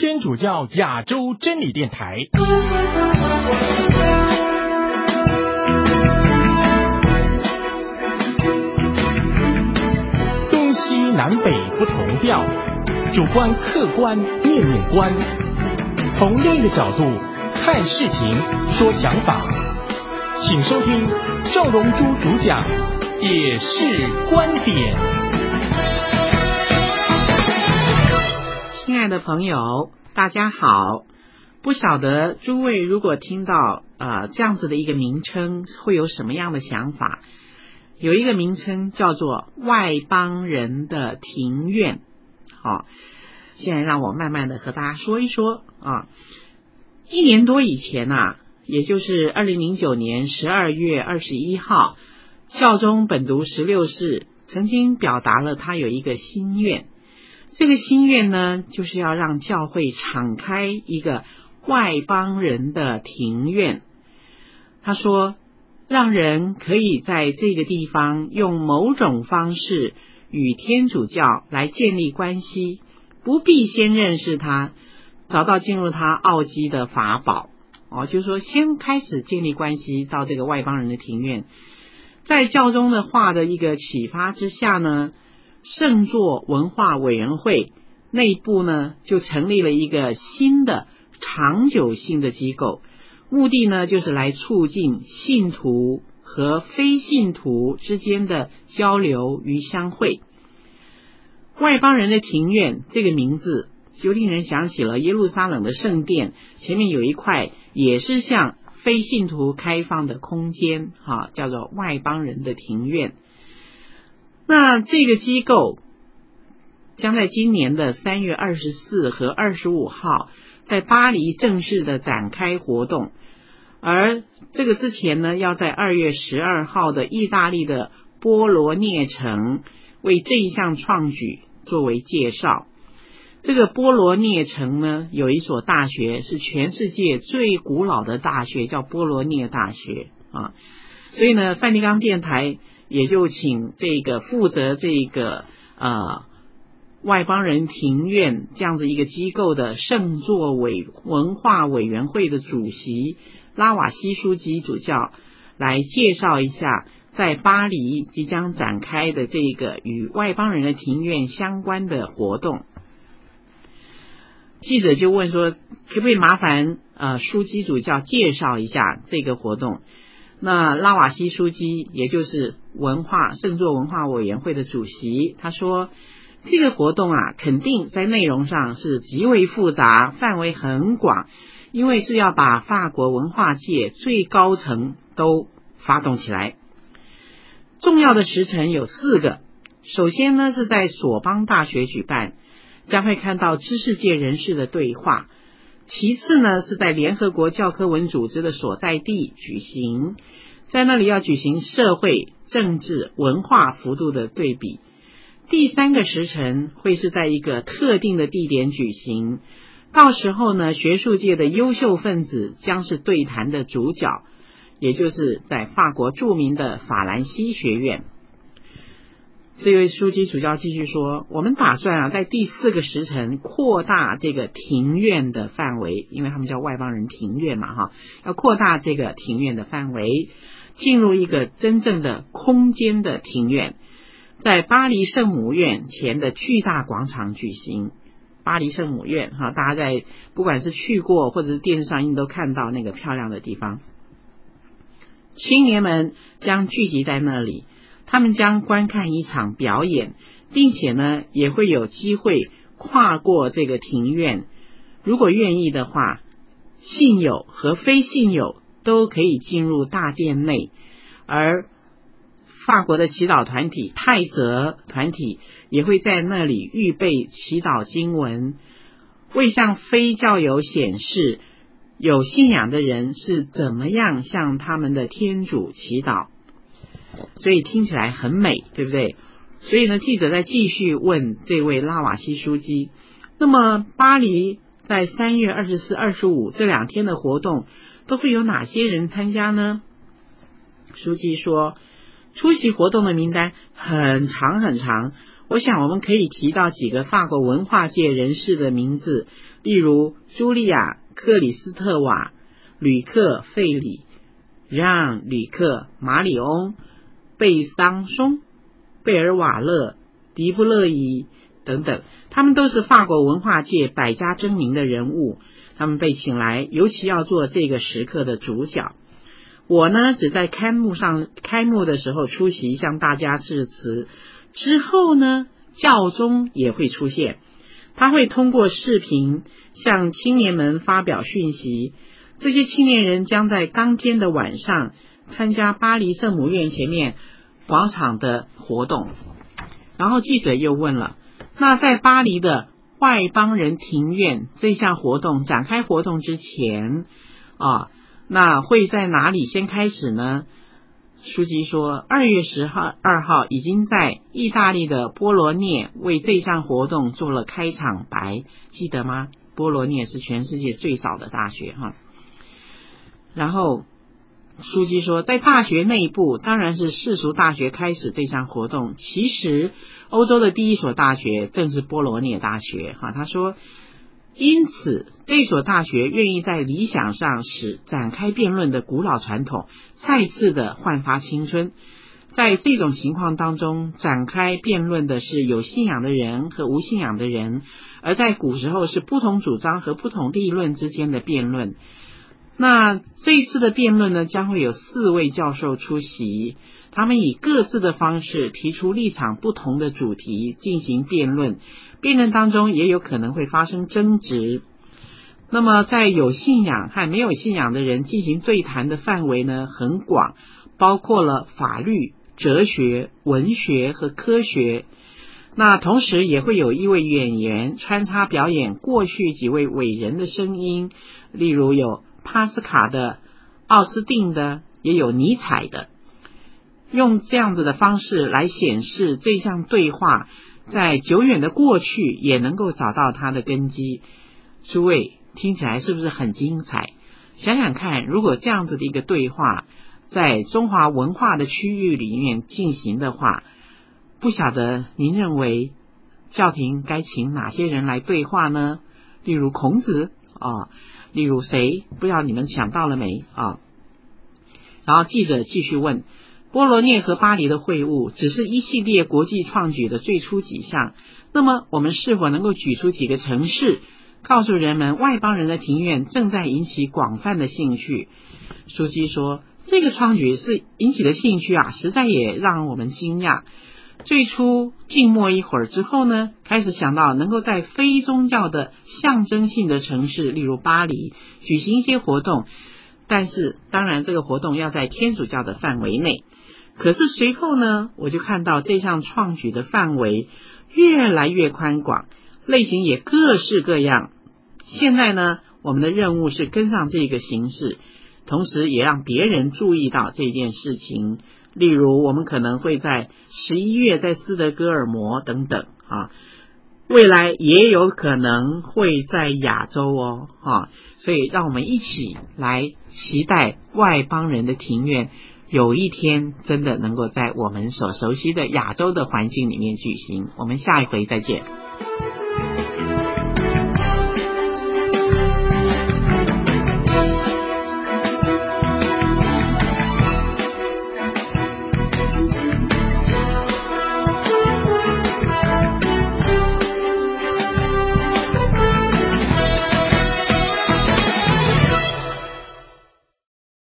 天主教亚洲真理电台。东西南北不同调，主观客观面面观，从另一个角度看事情说想法，请收听赵荣珠主讲也是观点。 亲爱的朋友，大家好。不晓得诸位如果听到这样子的一个名称，会有什么样的想法？有一个名称叫做外邦人的庭院。现在让我慢慢的和大家说一说1年多以前也就是2009年12月21号，教宗本笃16世曾经表达了他有一个心愿。这个心愿呢，就是要让教会敞开一个外邦人的庭院。他说，让人可以在这个地方用某种方式与天主教来建立关系，不必先认识他，找到进入他奥基的法宝。就是说先开始建立关系到这个外邦人的庭院。在教宗的话的一个启发之下呢，圣座文化委员会内部呢就成立了一个新的长久性的机构，目的呢就是来促进信徒和非信徒之间的交流与相会。外邦人的庭院这个名字就令人想起了耶路撒冷的圣殿前面有一块也是向非信徒开放的空间叫做外邦人的庭院。那这个机构将在今年的3月24和25号在巴黎正式的展开活动，而这个之前呢，要在2月12号的意大利的波罗涅城为这一项创举作为介绍。这个波罗涅城呢，有一所大学是全世界最古老的大学，叫波罗涅大学所以呢，梵蒂冈电台也就请这个负责这个外邦人庭院这样子一个机构的圣座文化委员会的主席拉瓦西书记主教来介绍一下在巴黎即将展开的这个与外邦人的庭院相关的活动。记者就问说，可不可以麻烦书记主教介绍一下这个活动？那拉瓦西书记也就是圣座文化委员会的主席，他说这个活动肯定在内容上是极为复杂，范围很广，因为是要把法国文化界最高层都发动起来。重要的时程有4个，首先呢是在索邦大学举办，将会看到知识界人士的对话。其次呢是在联合国教科文组织的所在地举行，在那里要举行社会、政治、文化幅度的对比。第3个时辰会是在一个特定的地点举行，到时候呢，学术界的优秀分子将是对谈的主角，也就是在法国著名的法兰西学院。这位书记主教继续说，我们打算在第4个时辰扩大这个庭院的范围，因为他们叫外邦人庭院嘛要扩大这个庭院的范围，进入一个真正的空间的庭院，在巴黎圣母院前的巨大广场举行。巴黎圣母院大家在不管是去过或者是电视上应都看到那个漂亮的地方。青年们将聚集在那里，他们将观看一场表演，并且呢也会有机会跨过这个庭院，如果愿意的话，信友和非信友都可以进入大殿内。而法国的祈祷团体泰泽团体也会在那里预备祈祷经文，为向非教友显示有信仰的人是怎么样向他们的天主祈祷。所以听起来很美，对不对？所以呢，记者再继续问这位拉瓦西书记，那么巴黎在3月24、25这2天的活动都会有哪些人参加呢？书记说，出席活动的名单很长很长，我想我们可以提到几个法国文化界人士的名字， 例如茱莉亚·克里斯特瓦、吕克·费里、让·吕克、马里翁、贝桑松、贝尔瓦勒、迪布勒伊等等，他们都是法国文化界百家争鸣的人物，他们被请来尤其要做这个时刻的主角。我呢，只在开幕的时候出席，向大家致辞，之后呢，教宗也会出现，他会通过视频向青年们发表讯息。这些青年人将在当天的晚上参加巴黎圣母院前面广场的活动。然后记者又问了，那在巴黎的外邦人庭院这项活动展开活动之前那会在哪里先开始呢？书记说2月12号已经在意大利的波罗涅为这项活动做了开场白，记得吗？波罗涅是全世界最早的大学然后书记说，在大学内部当然是世俗大学开始这项活动，其实欧洲的第一所大学正是波罗涅大学他说，因此这所大学愿意在理想上使展开辩论的古老传统再次的焕发青春。在这种情况当中，展开辩论的是有信仰的人和无信仰的人，而在古时候是不同主张和不同立论之间的辩论。那这一次的辩论呢，将会有4位教授出席，他们以各自的方式提出立场不同的主题进行辩论，辩论当中也有可能会发生争执。那么在有信仰和没有信仰的人进行对谈的范围呢很广，包括了法律、哲学、文学和科学。那同时也会有一位演员穿插表演过去几位伟人的声音，例如有帕斯卡的、奥斯定的，也有尼采的，用这样子的方式来显示这项对话在久远的过去也能够找到它的根基。诸位听起来是不是很精彩？想想看，如果这样子的一个对话在中华文化的区域里面进行的话，不晓得您认为教廷该请哪些人来对话呢？例如孔子例如谁？不知道你们想到了没然后记者继续问，波罗涅和巴黎的会晤只是一系列国际创举的最初几项，那么我们是否能够举出几个城市，告诉人们外邦人的庭院正在引起广泛的兴趣？书记说，这个创举是引起的兴趣实在也让我们惊讶。最初静默一会儿之后呢，开始想到能够在非宗教的象征性的城市，例如巴黎，举行一些活动，但是当然这个活动要在天主教的范围内。可是随后呢，我就看到这项创举的范围越来越宽广，类型也各式各样。现在呢，我们的任务是跟上这个形势，同时也让别人注意到这件事情。例如我们可能会在11月在斯德哥尔摩等等未来也有可能会在亚洲所以让我们一起来期待外邦人的庭院有一天真的能够在我们所熟悉的亚洲的环境里面举行。我们下一回再见。